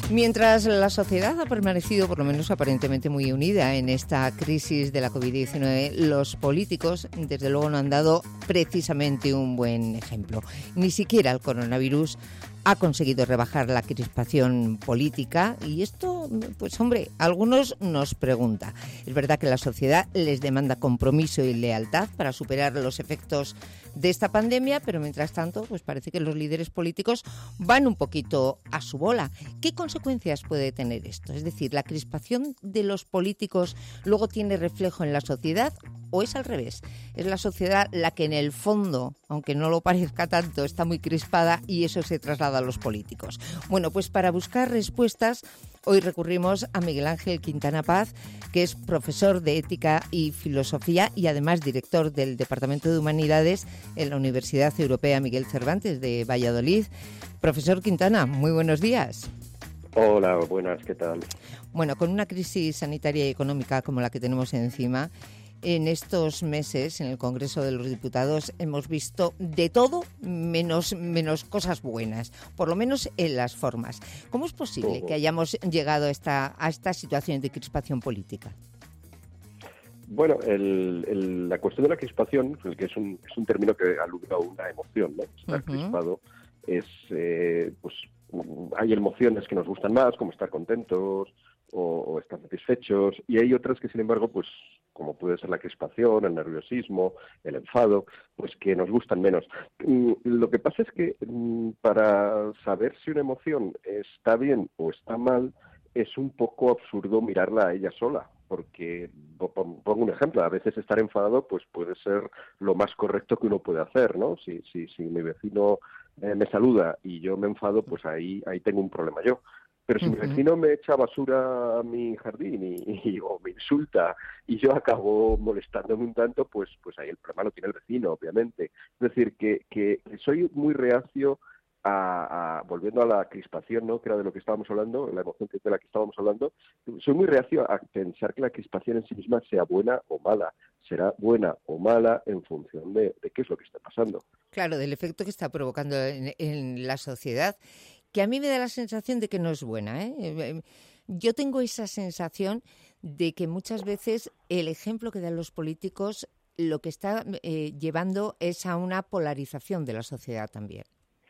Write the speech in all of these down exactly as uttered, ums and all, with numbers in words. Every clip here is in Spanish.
Mientras la sociedad ha permanecido, por lo menos aparentemente, muy unida en esta crisis de la covid diecinueve, los políticos, desde luego, no han dado precisamente un buen ejemplo. Ni siquiera el coronavirus ha conseguido rebajar la crispación política y esto, pues hombre, a algunos nos pregunta. Es verdad que la sociedad les demanda compromiso y lealtad para superar los efectos de esta pandemia, pero mientras tanto, pues parece que los líderes políticos van un poquito a su bola. ¿Qué consecuencias puede tener esto? Es decir, ¿la crispación de los políticos luego tiene reflejo en la sociedad o es al revés? Es la sociedad la que en el fondo, aunque no lo parezca tanto, está muy crispada y eso se traslada a los políticos. Bueno, pues para buscar respuestas, hoy recurrimos a Miguel Ángel Quintana Paz, que es profesor de Ética y Filosofía y además director del Departamento de Humanidades en la Universidad Europea Miguel Cervantes de Valladolid. Profesor Quintana, muy buenos días. Hola, buenas, ¿qué tal? Bueno, con una crisis sanitaria y económica como la que tenemos encima, en estos meses en el Congreso de los Diputados hemos visto de todo menos, menos cosas buenas, por lo menos en las formas. ¿Cómo es posible que hayamos llegado a esta, a esta situación de crispación política? Bueno, el, el, la cuestión de la crispación, que es un, es un término que alude a una emoción, ¿no? Estar uh-huh. crispado es, eh, pues, hay emociones que nos gustan más, como estar contentos o, o estar satisfechos, y hay otras que, sin embargo, pues, como puede ser la crispación, el nerviosismo, el enfado, pues que nos gustan menos. Lo que pasa es que para saber si una emoción está bien o está mal, es un poco absurdo mirarla a ella sola, porque, pongo un ejemplo, a veces estar enfadado pues puede ser lo más correcto que uno puede hacer, ¿no? Si, si, si mi vecino eh, me saluda y yo me enfado, pues ahí, ahí tengo un problema yo. Pero si uh-huh. mi vecino me echa basura a mi jardín y, y, o me insulta y yo acabo molestándome un tanto, pues pues ahí el problema lo tiene el vecino, obviamente. Es decir, que, que, que soy muy reacio a, a, volviendo a la crispación, ¿no? Que era de lo que estábamos hablando, la emoción de la que estábamos hablando, soy muy reacio a pensar que la crispación en sí misma sea buena o mala. Será buena o mala en función de, de qué es lo que está pasando. Claro, del efecto que está provocando en, en la sociedad, que a mí me da la sensación de que no es buena, ¿eh? Yo tengo esa sensación de que muchas veces el ejemplo que dan los políticos lo que está eh, llevando es a una polarización de la sociedad también.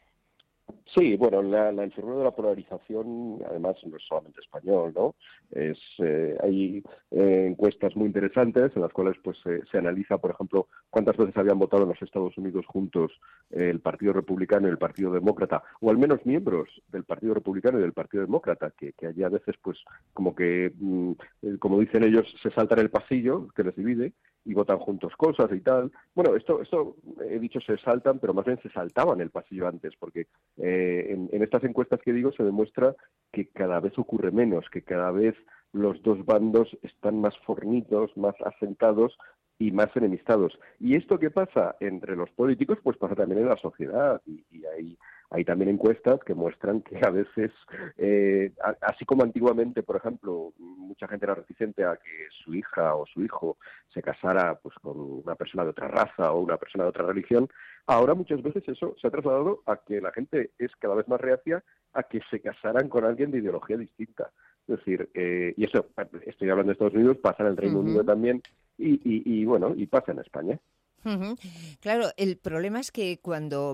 Sí, bueno, la, la enfermedad de la polarización, además, no es solamente español, ¿no? Es, eh, hay eh, encuestas muy interesantes en las cuales pues eh, se analiza, por ejemplo, cuántas veces habían votado en los Estados Unidos juntos eh, el Partido Republicano y el Partido Demócrata, o al menos miembros del Partido Republicano y del Partido Demócrata, que, que allí a veces, pues, como que, mm, como dicen ellos, se saltan el pasillo que les divide y votan juntos cosas y tal. Bueno, esto, esto he dicho se saltan, pero más bien se saltaban el pasillo antes, porque eh, en, en estas encuestas que digo se demuestra que cada vez ocurre menos, que cada vez los dos bandos están más fornidos, más asentados y más enemistados. ¿Y esto qué pasa entre los políticos? Pues pasa también en la sociedad, y, y hay, hay también encuestas que muestran que a veces, eh, a, así como antiguamente, por ejemplo, mucha gente era reticente a que su hija o su hijo se casara pues con una persona de otra raza o una persona de otra religión, ahora muchas veces eso se ha trasladado a que la gente es cada vez más reacia a que se casaran con alguien de ideología distinta. Es decir, eh, y eso, estoy hablando de Estados Unidos, pasa en el Reino uh-huh. Unido también, y, y, y bueno, y pasa en España. Uh-huh. Claro, el problema es que cuando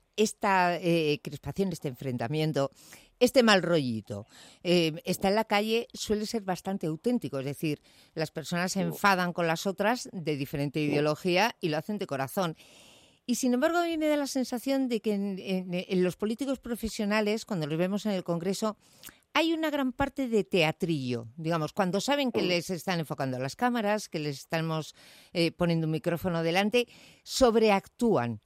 esta eh, crispación, este enfrentamiento, este mal rollito eh, está en la calle, suele ser bastante auténtico. Es decir, las personas se enfadan con las otras de diferente ideología y lo hacen de corazón. Y sin embargo, a mí me da la sensación de que en, en, en los políticos profesionales, cuando los vemos en el Congreso, hay una gran parte de teatrillo, digamos, cuando saben que les están enfocando las cámaras, que les estamos eh, poniendo un micrófono delante, sobreactúan.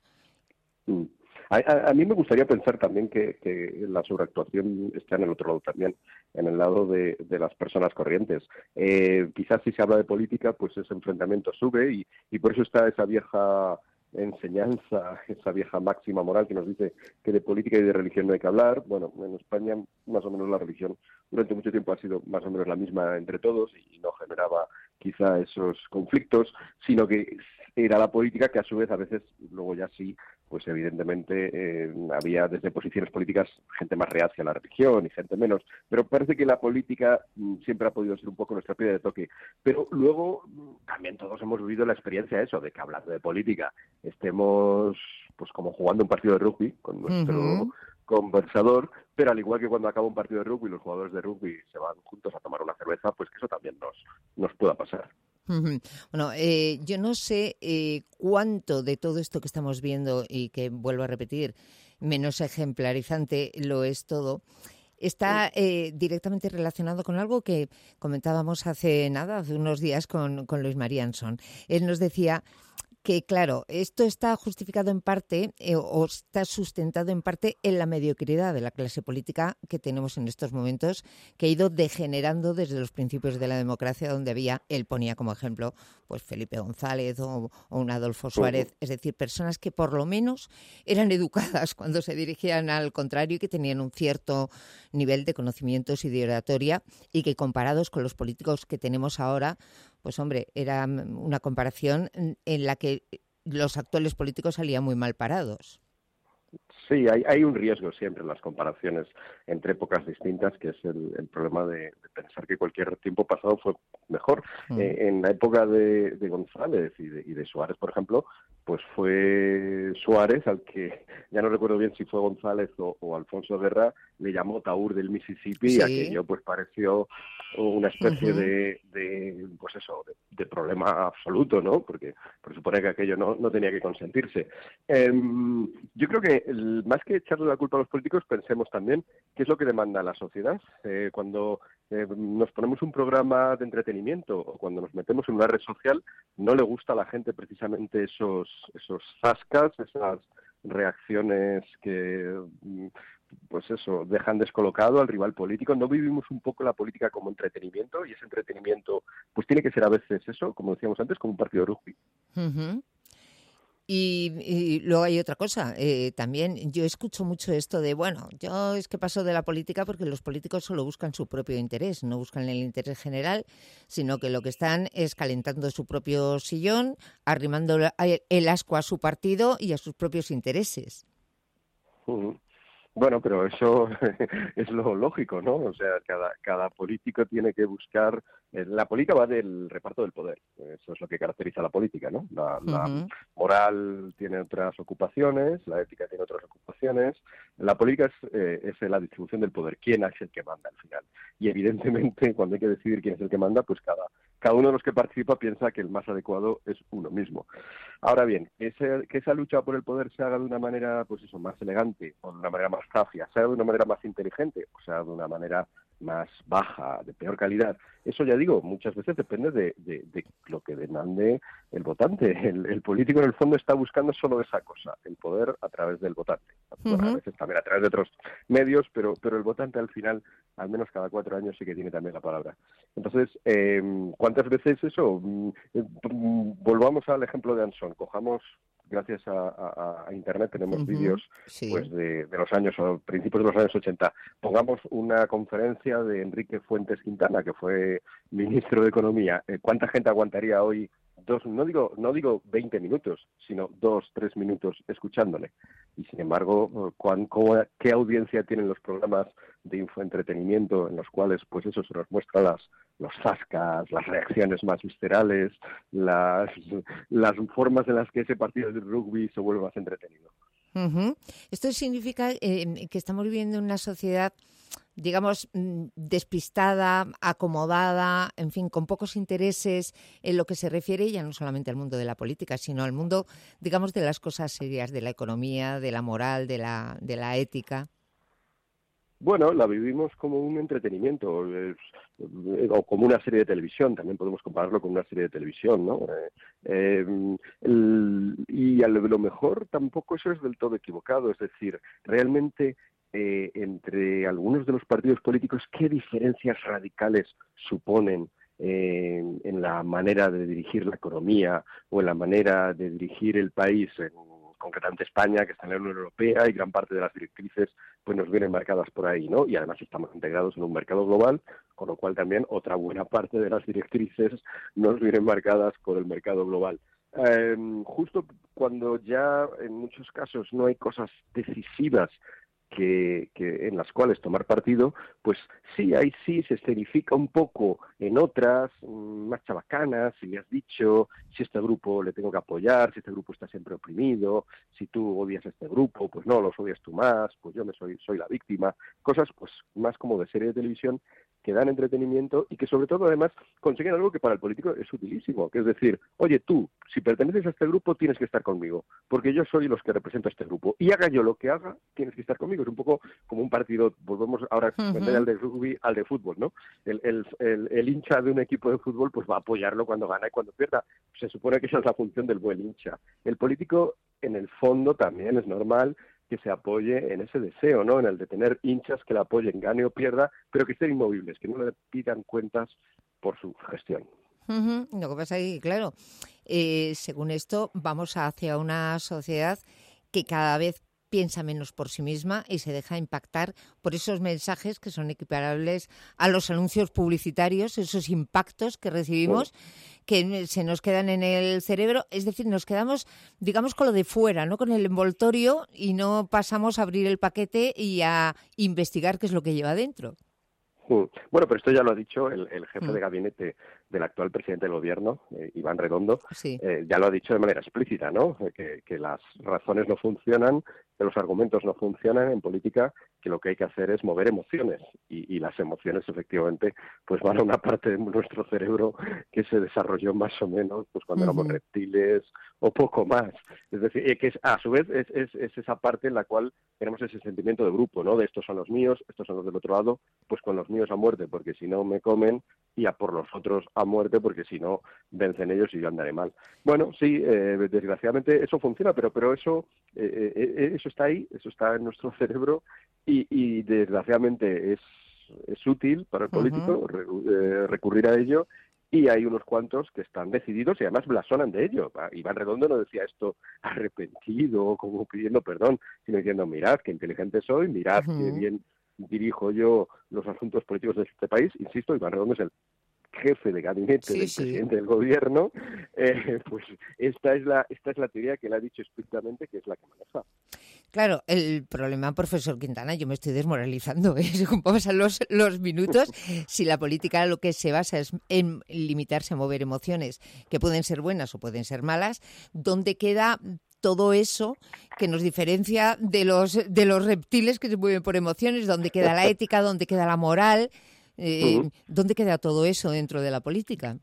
Mm. A, a, a mí me gustaría pensar también que, que la sobreactuación está en el otro lado también, en el lado de, de las personas corrientes. Eh, quizás si se habla de política, pues ese enfrentamiento sube y, y por eso está esa vieja enseñanza, esa vieja máxima moral que nos dice que de política y de religión no hay que hablar. Bueno, en España más o menos la religión durante mucho tiempo ha sido más o menos la misma entre todos y no generaba quizá esos conflictos, sino que era la política que a su vez a veces luego ya sí pues evidentemente eh, había desde posiciones políticas gente más reacia a la religión y gente menos, pero parece que la política mm, siempre ha podido ser un poco nuestra piedra de toque. Pero luego mm, también todos hemos vivido la experiencia de eso, de que hablando de política estemos pues como jugando un partido de rugby con nuestro Ujú. conversador, pero al igual que cuando acaba un partido de rugby los jugadores de rugby se van juntos a tomar una cerveza, pues que eso también nos, nos pueda pasar. Ujú. Bueno, eh, yo no sé eh, cuánto de todo esto que estamos viendo y que, vuelvo a repetir, menos ejemplarizante lo es todo, está eh, directamente relacionado con algo que comentábamos hace nada, hace unos días con, con Luis Marianson. Él nos decía que, claro, esto está justificado en parte eh, o está sustentado en parte en la mediocridad de la clase política que tenemos en estos momentos, que ha ido degenerando desde los principios de la democracia, donde había, él ponía como ejemplo, pues Felipe González o, o un Adolfo Suárez, es decir, personas que por lo menos eran educadas cuando se dirigían al contrario y que tenían un cierto nivel de conocimientos y de oratoria y que comparados con los políticos que tenemos ahora, pues hombre, era una comparación en la que los actuales políticos salían muy mal parados. Sí, hay, hay un riesgo siempre en las comparaciones entre épocas distintas, que es el, el problema de, de pensar que cualquier tiempo pasado fue mejor. Mm. Eh, en la época de, de González y de, y de Suárez, por ejemplo, pues fue Suárez al que, ya no recuerdo bien si fue González o, o Alfonso Guerra, le llamó Taur del Mississippi, y Sí. aquello pues pareció una especie Uh-huh. de, de pues eso, de, de problema absoluto, ¿no? Porque presupone que aquello no, no tenía que consentirse. Eh, yo creo que el, más que echarle la culpa a los políticos, pensemos también qué es lo que demanda la sociedad. Eh, cuando eh, nos ponemos un programa de entretenimiento o cuando nos metemos en una red social, no le gusta a la gente precisamente esos, esos zascas, esas reacciones que, pues eso, dejan descolocado al rival político. No vivimos un poco la política como entretenimiento, y ese entretenimiento pues tiene que ser a veces eso, como decíamos antes, como un partido de rugby. Uh-huh. Y, y luego hay otra cosa, eh, también yo escucho mucho esto de, bueno, yo es que paso de la política porque los políticos solo buscan su propio interés, no buscan el interés general, sino que lo que están es calentando su propio sillón, arrimando el ascua a su partido y a sus propios intereses. Uh-huh. Bueno, pero eso es lo lógico, ¿no? O sea, cada, cada político tiene que buscar... Eh, la política va del reparto del poder. Eso es lo que caracteriza a la política, ¿no? La, la Uh-huh. moral tiene otras ocupaciones, la ética tiene otras ocupaciones. La política es, eh, es la distribución del poder. ¿Quién es el que manda al final? Y evidentemente, cuando hay que decidir quién es el que manda, pues cada, cada uno de los que participa piensa que el más adecuado es uno mismo. Ahora bien, ese, que esa lucha por el poder se haga de una manera, pues eso, más elegante, o de una manera más zafia, se haga de una manera más inteligente, o sea, de una manera más baja, de peor calidad, eso ya digo, muchas veces depende de, de, de lo que demande el votante. El, el político en el fondo está buscando solo esa cosa, el poder a través del votante. Bueno, a Uh-huh. veces también a través de otros medios, pero, pero el votante al final, al menos cada cuatro años, sí que tiene también la palabra. Entonces, eh, ¿cuántas veces eso? Volvamos al ejemplo de Anson, cojamos... Gracias a, a, a Internet tenemos Uh-huh. vídeos pues Sí. de, de los años o principios de los años ochenta. Pongamos una conferencia de Enrique Fuentes Quintana, que fue ministro de Economía. Eh, ¿Cuánta gente aguantaría hoy dos, no digo, no digo veinte minutos, sino dos, tres minutos escuchándole? Y sin embargo, ¿cuán, cómo, ¿qué audiencia tienen los programas de infoentretenimiento en los cuales pues eso se nos muestra las los zascas, las reacciones más viscerales, las, las formas en las que ese partido de rugby se vuelve más entretenido? Uh-huh. Esto significa eh, que estamos viviendo en una sociedad, digamos, despistada, acomodada, en fin, con pocos intereses en lo que se refiere ya no solamente al mundo de la política, sino al mundo, digamos, de las cosas serias, de la economía, de la moral, de la, de la ética. Bueno, la vivimos como un entretenimiento, es, o como una serie de televisión, también podemos compararlo con una serie de televisión, ¿no? Eh, eh, el, y a lo mejor tampoco eso es del todo equivocado, es decir, realmente eh, entre algunos de los partidos políticos, ¿qué diferencias radicales suponen eh, en la manera de dirigir la economía o en la manera de dirigir el país, en, concretamente España, que está en la Unión Europea, y gran parte de las directrices pues nos vienen marcadas por ahí, ¿no? Y además estamos integrados en un mercado global, con lo cual también otra buena parte de las directrices nos vienen marcadas por el mercado global. eh, justo cuando ya en muchos casos no hay cosas decisivas Que, que en las cuales tomar partido, pues sí, ahí sí se escenifica un poco en otras, más chabacanas, si me has dicho, si este grupo le tengo que apoyar, si este grupo está siempre oprimido, si tú odias a este grupo, pues no, los odias tú más, pues yo me soy, soy la víctima, cosas pues más como de serie de televisión que dan entretenimiento y que sobre todo además consiguen algo que para el político es utilísimo, que es decir, oye tú, si perteneces a este grupo tienes que estar conmigo, porque yo soy los que represento a este grupo, y haga yo lo que haga, tienes que estar conmigo. Es un poco como un partido, volvemos ahora uh-huh. en vez al de rugby, al de fútbol, ¿no? El, el, el, el hincha de un equipo de fútbol pues va a apoyarlo cuando gana y cuando pierda. Se supone que esa es la función del buen hincha. El político, en el fondo, también es normal que se apoye en ese deseo, ¿no? En el de tener hinchas que le apoyen, gane o pierda, pero que estén inmovibles, que no le pidan cuentas por su gestión. Uh-huh. Lo que pasa es que, claro, eh, según esto, vamos hacia una sociedad que cada vez piensa menos por sí misma y se deja impactar por esos mensajes que son equiparables a los anuncios publicitarios, esos impactos que recibimos, oh. que se nos quedan en el cerebro. Es decir, nos quedamos, digamos, con lo de fuera, ¿no? Con el envoltorio, y no pasamos a abrir el paquete y a investigar qué es lo que lleva dentro. Bueno, pero esto ya lo ha dicho el, el jefe mm. de gabinete del actual presidente del gobierno, eh, Iván Redondo, sí. eh, ya lo ha dicho de manera explícita, ¿no? Que, que las razones no funcionan, que los argumentos no funcionan en política, que lo que hay que hacer es mover emociones, y, y las emociones efectivamente pues van a una parte de nuestro cerebro que se desarrolló más o menos pues cuando uh-huh. éramos reptiles o poco más. Es decir, que es, a su vez es, es, es esa parte en la cual tenemos ese sentimiento de grupo, ¿no? De estos son los míos, estos son los del otro lado, pues con los míos a muerte, porque si no me comen, y a por los otros a muerte, porque si no vencen ellos y yo andaré mal. Bueno, sí, eh, desgraciadamente eso funciona, pero pero eso eh, eh, eso está ahí, eso está en nuestro cerebro, y, y desgraciadamente es, es útil para el político uh-huh. re, eh, recurrir a ello, y hay unos cuantos que están decididos y además blasonan de ello. Iván Redondo no decía esto arrepentido o como pidiendo perdón, sino diciendo, mirad qué inteligente soy, mirad uh-huh. qué bien dirijo yo los asuntos políticos de este país. Insisto, Iván Redondo es el jefe de gabinete sí, del sí. presidente del gobierno, eh, pues esta es la esta es la teoría que él ha dicho estrictamente, que es la que maneja. Claro, el problema, profesor Quintana, yo me estoy desmoralizando, ¿eh? Según pasan los, los minutos, si la política lo que se basa es en limitarse a mover emociones, que pueden ser buenas o pueden ser malas, ¿dónde queda todo eso que nos diferencia de los de los reptiles que se mueven por emociones? ¿Dónde queda la ética? ¿Dónde queda la moral? Eh, uh-huh. ¿Dónde queda todo eso dentro de la política?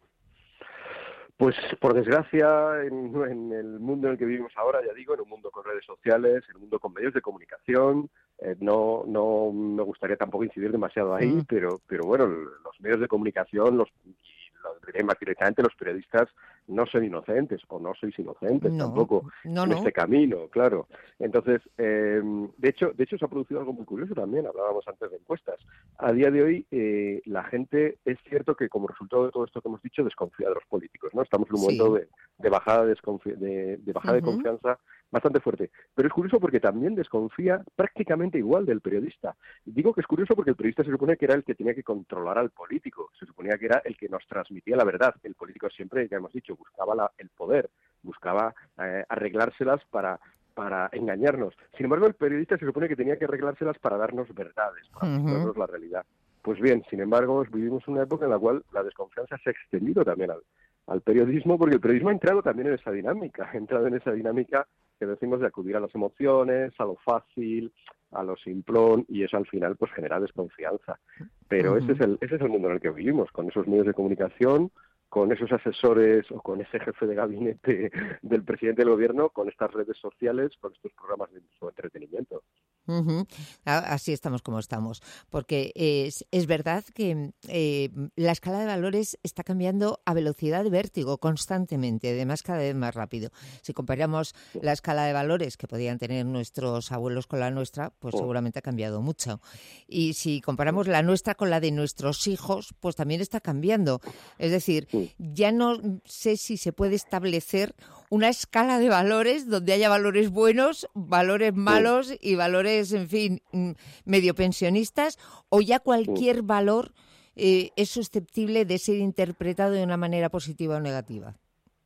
Pues, por desgracia, en, en el mundo en el que vivimos ahora, ya digo, en un mundo con redes sociales, en un mundo con medios de comunicación, eh, no no me gustaría tampoco incidir demasiado ahí, uh-huh. pero pero bueno, los medios de comunicación, los lo diré más directamente, los periodistas no son inocentes, o no sois inocentes no, tampoco no, en no. este camino, claro. Entonces, eh, de hecho de hecho se ha producido algo muy curioso también, hablábamos antes de encuestas. A día de hoy, eh, la gente, es cierto que como resultado de todo esto que hemos dicho, desconfía de los políticos, ¿no? Estamos en un momento sí. de, de bajada, de, desconfi- de, de, bajada uh-huh. de confianza bastante fuerte. Pero es curioso porque también desconfía prácticamente igual del periodista. Digo que es curioso porque el periodista se supone que era el que tenía que controlar al político, se suponía que era el que nos transmitía la verdad. El político siempre, ya hemos dicho, buscaba la, el poder, buscaba eh, arreglárselas para para engañarnos. Sin embargo, el periodista se supone que tenía que arreglárselas para darnos verdades, para uh-huh. mostrarnos la realidad. Pues bien, sin embargo, vivimos una época en la cual la desconfianza se ha extendido también al, al periodismo, porque el periodismo ha entrado también en esa dinámica, ha entrado en esa dinámica que decimos de acudir a las emociones, a lo fácil, a lo simplón, y eso al final pues genera desconfianza. Pero uh-huh. ese es el ese es el mundo en el que vivimos, con esos medios de comunicación, con esos asesores o con ese jefe de gabinete del presidente del gobierno, con estas redes sociales, con estos programas de entretenimiento. Uh-huh. Así estamos como estamos, porque es, es verdad que eh, la escala de valores está cambiando a velocidad de vértigo constantemente, además cada vez más rápido. Si comparamos sí. la escala de valores que podían tener nuestros abuelos con la nuestra, pues sí. seguramente ha cambiado mucho. Y si comparamos sí. la nuestra con la de nuestros hijos, pues también está cambiando. Es decir, sí. ya no sé si se puede establecer una escala de valores donde haya valores buenos, valores malos sí. y valores, en fin, medio pensionistas, o ya cualquier sí. valor eh, es susceptible de ser interpretado de una manera positiva o negativa.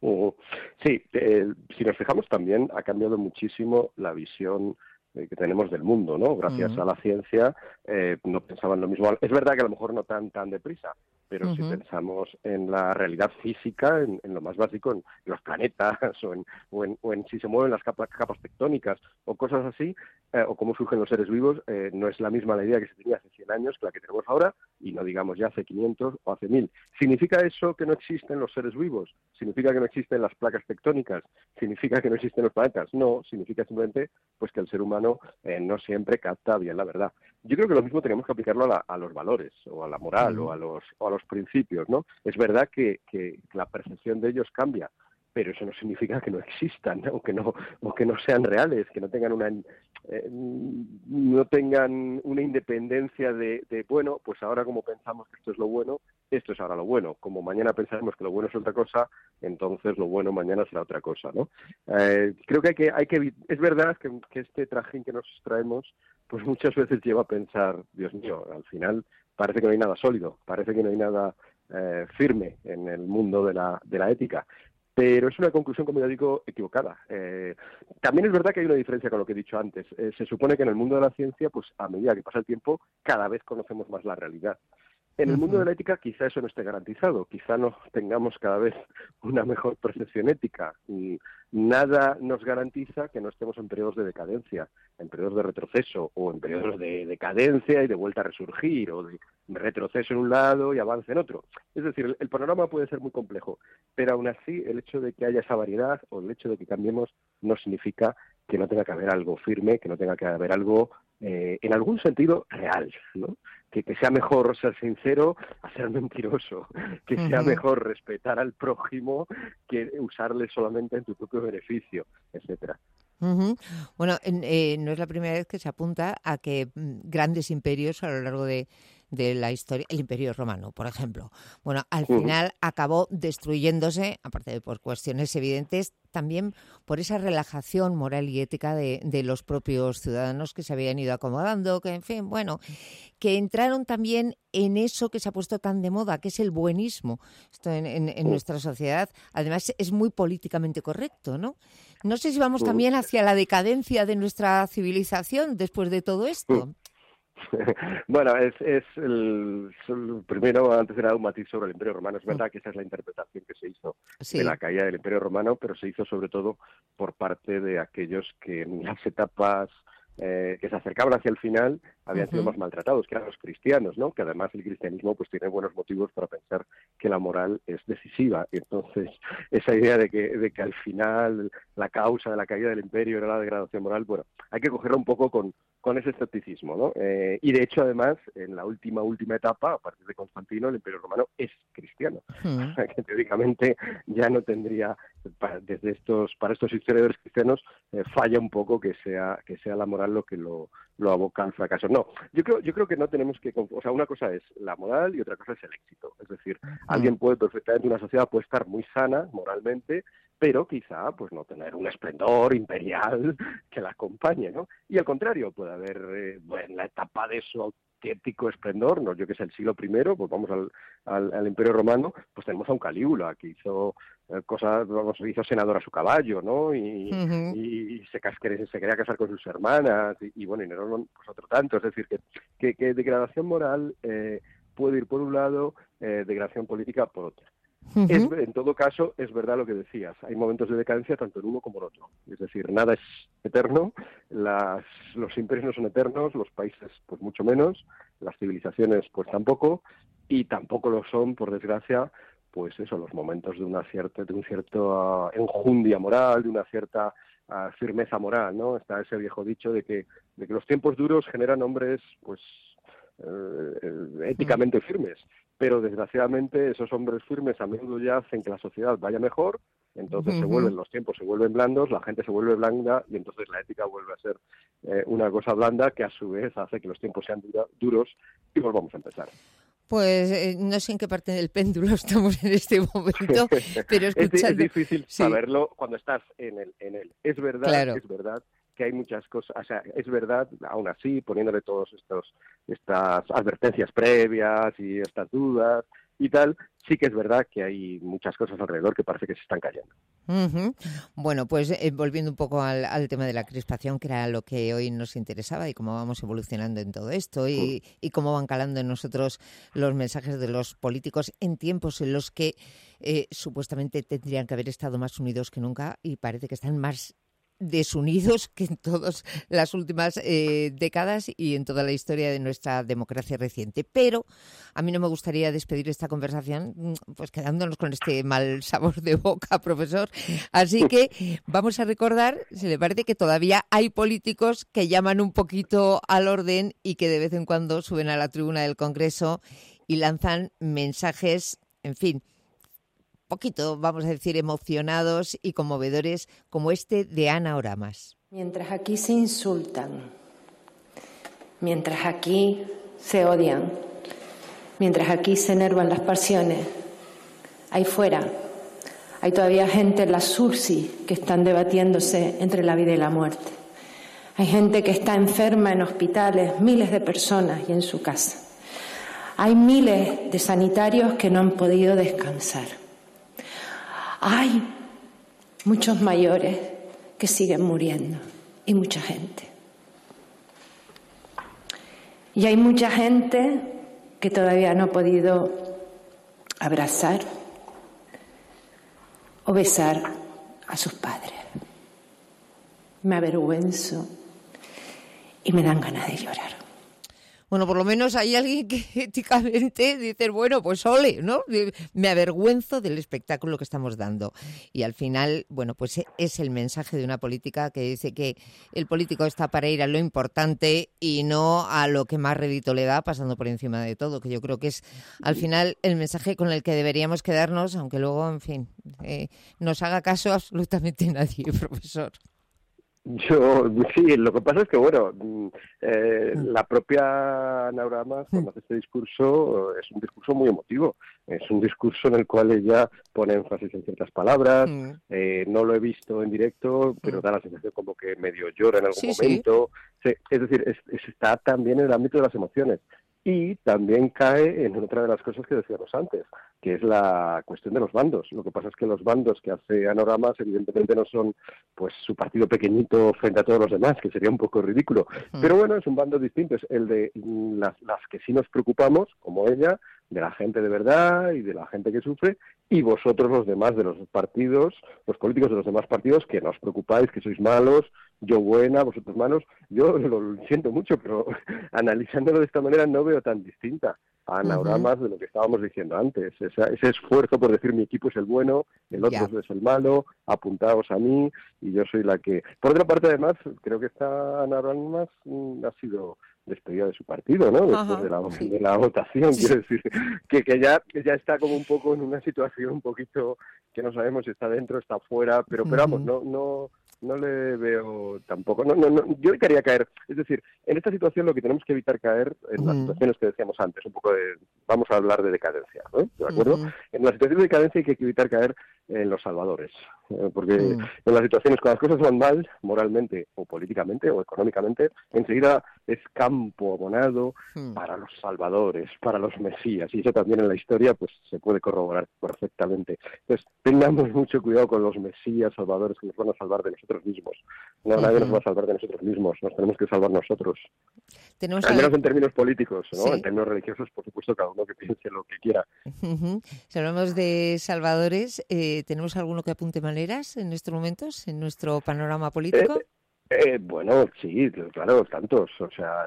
Uh, sí, eh, si nos fijamos también ha cambiado muchísimo la visión eh, que tenemos del mundo, ¿no? Gracias Mm. a la ciencia eh, no pensaban lo mismo. Es verdad que a lo mejor no tan tan deprisa, pero si Uh-huh. pensamos en la realidad física, en, en lo más básico, en los planetas o en, o en, o en si se mueven las capas, capas tectónicas o cosas así, eh, o cómo surgen los seres vivos, eh, no es la misma la idea que se tenía hace cien años que la que tenemos ahora, y no digamos ya hace quinientos o hace mil. ¿Significa eso que no existen los seres vivos? ¿Significa que no existen las placas tectónicas? ¿Significa que no existen los planetas? No, significa simplemente pues que el ser humano eh, no siempre capta bien la verdad. Yo creo que lo mismo tenemos que aplicarlo a, la, a los valores, o a la moral, Uh-huh. o a los, o a los principios, ¿no? Es verdad que, que la percepción de ellos cambia, pero eso no significa que no existan, ¿no? O que no, o que no sean reales, que no tengan una eh, no tengan una independencia de, de, bueno, pues ahora como pensamos que esto es lo bueno, esto es ahora lo bueno. Como mañana pensaremos que lo bueno es otra cosa, entonces lo bueno mañana será otra cosa, ¿no? Eh, creo que hay que, hay que es verdad que, que este trajín que nos traemos, pues muchas veces lleva a pensar, Dios mío, al final parece que no hay nada sólido, parece que no hay nada eh, firme en el mundo de la, de la ética. Pero es una conclusión, como ya digo, equivocada. Eh, también es verdad que hay una diferencia con lo que he dicho antes. Eh, se supone que en el mundo de la ciencia, pues a medida que pasa el tiempo, cada vez conocemos más la realidad. En el mundo de Uh-huh. la ética quizá eso no esté garantizado, quizá no tengamos cada vez una mejor percepción ética. Y nada nos garantiza que no estemos en periodos de decadencia, en periodos de retroceso, o en periodos de decadencia y de vuelta a resurgir, o de retroceso en un lado y avance en otro. Es decir, el, el panorama puede ser muy complejo, pero aún así el hecho de que haya esa variedad o el hecho de que cambiemos no significa que no tenga que haber algo firme, que no tenga que haber algo eh, en algún sentido real, ¿no? Que, que sea mejor ser sincero a ser mentiroso, que sea Uh-huh. mejor respetar al prójimo que usarle solamente en tu propio beneficio, etcétera. Uh-huh. Bueno, en, eh, no es la primera vez que se apunta a que mm, grandes imperios a lo largo de, de la historia, el Imperio Romano, por ejemplo, bueno, al Uh-huh. final acabó destruyéndose, aparte de por cuestiones evidentes, también por esa relajación moral y ética de, de los propios ciudadanos que se habían ido acomodando, que en fin, bueno, que entraron también en eso que se ha puesto tan de moda, que es el buenismo. Esto en, en, en Uh-huh. nuestra sociedad, además, es muy políticamente correcto, ¿no? No sé si vamos Uh-huh. también hacia la decadencia de nuestra civilización después de todo Uh-huh. esto. Bueno, es, es el, el primero, antes era un matiz sobre el Imperio Romano. Es Mm. verdad que esa es la interpretación que se hizo de la Sí. caída del Imperio Romano, pero se hizo sobre todo por parte de aquellos que en las etapas eh, que se acercaban hacia el final habían sido Uh-huh. más maltratados, que eran los cristianos, ¿no? Que además el cristianismo pues tiene buenos motivos para pensar que la moral es decisiva. Y entonces, esa idea de que, de que al final la causa de la caída del imperio era la degradación moral, bueno, hay que cogerla un poco con, con ese escepticismo, ¿no? Eh, y de hecho, además, en la última, última etapa, a partir de Constantino, el Imperio Romano es cristiano. Uh-huh. O sea, que teóricamente ya no tendría, para, desde estos, para estos historiadores cristianos, eh, falla un poco que sea, que sea la moral lo que lo, lo aboca al fracaso. No, yo creo, yo creo que no tenemos que, o sea, una cosa es la moral y otra cosa es el éxito. Es decir, Uh-huh. alguien puede perfectamente, una sociedad puede estar muy sana moralmente, pero quizá pues no tener un esplendor imperial que la acompañe, ¿no? Y al contrario, puede haber, eh, bueno, la etapa de su auténtico esplendor, no yo que sé, el siglo primero, pues vamos al, al, al Imperio Romano, pues tenemos a un Calígula que hizo eh, cosas, vamos, hizo senador a su caballo, ¿no? Y, Uh-huh. y se, se quería casar con sus hermanas, y, y bueno, y Nerón pues otro tanto, es decir, que, que, que degradación moral eh, puede ir por un lado, eh, degradación política por otro. Uh-huh. Es, en todo caso, es verdad lo que decías, hay momentos de decadencia tanto en uno como en otro, es decir, nada es eterno, las, los imperios no son eternos, los países pues mucho menos, las civilizaciones pues tampoco, y tampoco lo son, por desgracia, pues eso, los momentos de una cierta, de un cierto uh, enjundia moral, de una cierta uh, firmeza moral, ¿no? Está ese viejo dicho de que, de que los tiempos duros generan hombres pues eh, éticamente firmes, pero desgraciadamente esos hombres firmes a menudo ya hacen que la sociedad vaya mejor, entonces uh-huh. se vuelven, los tiempos se vuelven blandos, la gente se vuelve blanda y entonces la ética vuelve a ser eh, una cosa blanda que a su vez hace que los tiempos sean dura, duros y volvamos a empezar. Pues eh, no sé en qué parte del péndulo estamos en este momento, pero escuchando... es, es difícil sí. saberlo cuando estás en él. En él. Es verdad, claro. es verdad que hay muchas cosas, o sea, es verdad, aún así, poniéndole todos estos estas advertencias previas y estas dudas, y tal, sí que es verdad que hay muchas cosas alrededor que parece que se están cayendo. Uh-huh. Bueno, pues eh, volviendo un poco al, al tema de la crispación, que era lo que hoy nos interesaba y cómo vamos evolucionando en todo esto y, mm. y cómo van calando en nosotros los mensajes de los políticos en tiempos en los que eh, supuestamente tendrían que haber estado más unidos que nunca y parece que están más desunidos que en todas las últimas eh, décadas y en toda la historia de nuestra democracia reciente. Pero a mí no me gustaría despedir esta conversación pues quedándonos con este mal sabor de boca, profesor. Así que vamos a recordar, se le parece que todavía hay políticos que llaman un poquito al orden y que de vez en cuando suben a la tribuna del Congreso y lanzan mensajes, en fin, poquito, vamos a decir, emocionados y conmovedores como este de Ana Oramas. Mientras aquí se insultan, mientras aquí se odian, mientras aquí se enervan las pasiones, ahí fuera hay todavía gente en la SURSI que están debatiéndose entre la vida y la muerte. Hay gente que está enferma en hospitales, miles de personas y en su casa. Hay miles de sanitarios que no han podido descansar. Hay muchos mayores que siguen muriendo y mucha gente. Y hay mucha gente que todavía no ha podido abrazar o besar a sus padres. Me avergüenzo y me dan ganas de llorar. Bueno, por lo menos hay alguien que éticamente dice, bueno, pues ole, ¿no? Me avergüenzo del espectáculo que estamos dando. Y al final, bueno, pues es el mensaje de una política que dice que el político está para ir a lo importante y no a lo que más rédito le da, pasando por encima de todo, que yo creo que es al final el mensaje con el que deberíamos quedarnos, aunque luego, en fin, eh, nos haga caso absolutamente nadie, profesor. Yo, sí, lo que pasa es que, bueno, eh, la propia Ana Oramas, cuando hace este discurso, es un discurso muy emotivo. Es un discurso en el cual ella pone énfasis en ciertas palabras. Mm. Eh, no lo he visto en directo, pero da la sensación como que medio llora en algún sí, momento. Sí. Sí, es decir, es, es, está también en el ámbito de las emociones. Y también cae en otra de las cosas que decíamos antes, que es la cuestión de los bandos. Lo que pasa es que los bandos que hace Ana Oramas evidentemente no son pues su partido pequeñito frente a todos los demás, que sería un poco ridículo. Mm. Pero bueno, es un bando distinto, es el de las, las que sí nos preocupamos, como ella, de la gente de verdad y de la gente que sufre, y vosotros los demás de los partidos, los políticos de los demás partidos, que no os preocupáis, que sois malos, yo buena, vosotros malos. Yo lo siento mucho, pero analizándolo de esta manera no veo tan distinta a Ana Oramas uh-huh. de lo que estábamos diciendo antes. Esa, ese esfuerzo por decir mi equipo es el bueno, el otro yeah. es el malo, apuntaos a mí y yo soy la que... Por otra parte, además, creo que esta Ana Oramas mm, ha sido despedida de su partido, ¿no? Después uh-huh. de, la, sí. de la votación, sí. quiero decir, que, que ya, ya está como un poco en una situación un poquito que no sabemos si está dentro, está fuera, pero, uh-huh. pero vamos, no... no No le veo tampoco. No, no, no, yo quería caer. Es decir, en esta situación lo que tenemos que evitar caer en uh-huh. las situaciones que decíamos antes, un poco de, vamos a hablar de decadencia, ¿no? ¿De acuerdo? Uh-huh. En las situaciones de decadencia hay que evitar caer en los salvadores, eh, porque uh-huh. en las situaciones cuando las cosas van mal, moralmente o políticamente o económicamente, enseguida es campo abonado uh-huh. para los salvadores, para los mesías, y eso también en la historia pues se puede corroborar perfectamente. Entonces, tengamos mucho cuidado con los mesías salvadores que nos van a salvar de nosotros mismos. No, uh-huh. nadie nos va a salvar de nosotros mismos, nos tenemos que salvar nosotros. Tenemos Al menos en términos políticos, ¿no? Sí. En términos religiosos, por supuesto, cada uno que piense lo que quiera. Uh-huh. Si hablamos de salvadores, eh, ¿tenemos alguno que apunte maneras en estos momentos, en nuestro panorama político? Eh, Eh, bueno, sí, claro, tantos, o sea,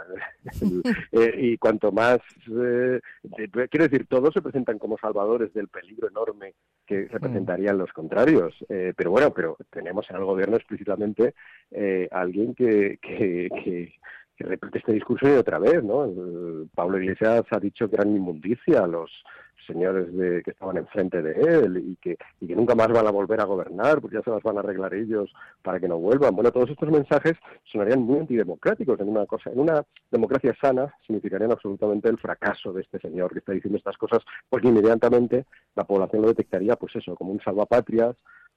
eh, y cuanto más, eh, quiero decir, todos se presentan como salvadores del peligro enorme que representarían los contrarios, eh, pero bueno, pero tenemos en el gobierno explícitamente eh, alguien que, que, que, que repite este discurso y otra vez, ¿no? El, Pablo Iglesias ha dicho que eran inmundicia los señores de, que estaban enfrente de él y que, y que nunca más van a volver a gobernar porque ya se las van a arreglar ellos para que no vuelvan. Bueno, todos estos mensajes sonarían muy antidemocráticos en una cosa. En una democracia sana significarían absolutamente el fracaso de este señor que está diciendo estas cosas, porque inmediatamente la población lo detectaría, pues eso, como un salvapatrias,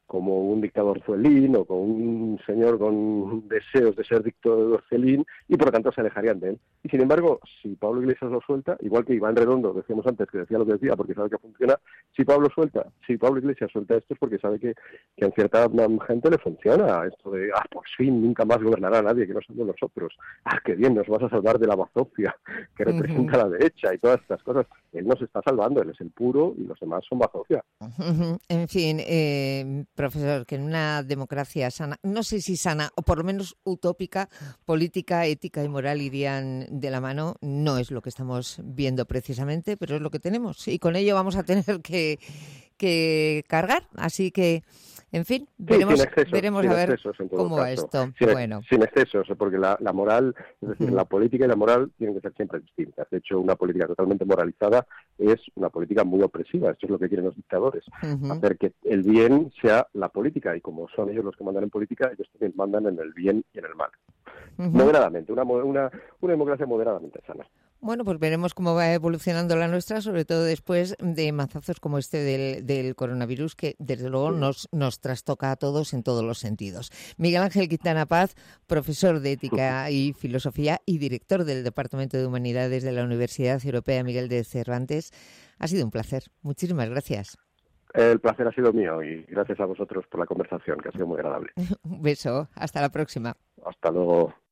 como un dictador Zuelín o con un señor con deseos de ser dictador Zuelín, y por lo tanto se alejarían de él. Y sin embargo, si Pablo Iglesias lo suelta, igual que Iván Redondo, decíamos antes, que decía lo que decía porque sabe que funciona, si Pablo suelta, si Pablo Iglesias suelta esto es porque sabe que, que a cierta gente le funciona esto de, ah, por fin, nunca más gobernará nadie que no somos nosotros, ah, qué bien, nos vas a salvar de la bazofia que representa uh-huh. la derecha y todas estas cosas. Él nos está salvando, él es el puro y los demás son bazofia. Uh-huh. En fin, eh, profesor, que en una democracia sana, no sé si sana o por lo menos utópica, política, ética y moral irían de la mano, no es lo que estamos viendo precisamente, pero es lo que tenemos y con ello vamos a tener que, que cargar, así que en fin, veremos, sí, excesos, veremos a ver cómo va esto. Sin, bueno. sin excesos, porque la, la moral, es decir, uh-huh. la política y la moral tienen que ser siempre distintas. De hecho, una política totalmente moralizada es una política muy opresiva. Esto es lo que quieren los dictadores. Uh-huh. Hacer que el bien sea la política, y como son ellos los que mandan en política, ellos también mandan en el bien y en el mal. Uh-huh. Moderadamente, una, una, una democracia moderadamente sana. Bueno, pues veremos cómo va evolucionando la nuestra, sobre todo después de mazazos como este del, del coronavirus, que desde luego nos, nos trastoca a todos en todos los sentidos. Miguel Ángel Quintana Paz, profesor de Ética y Filosofía y director del Departamento de Humanidades de la Universidad Europea Miguel de Cervantes, ha sido un placer. Muchísimas gracias. El placer ha sido mío y gracias a vosotros por la conversación, que ha sido muy agradable. Un beso. Hasta la próxima. Hasta luego.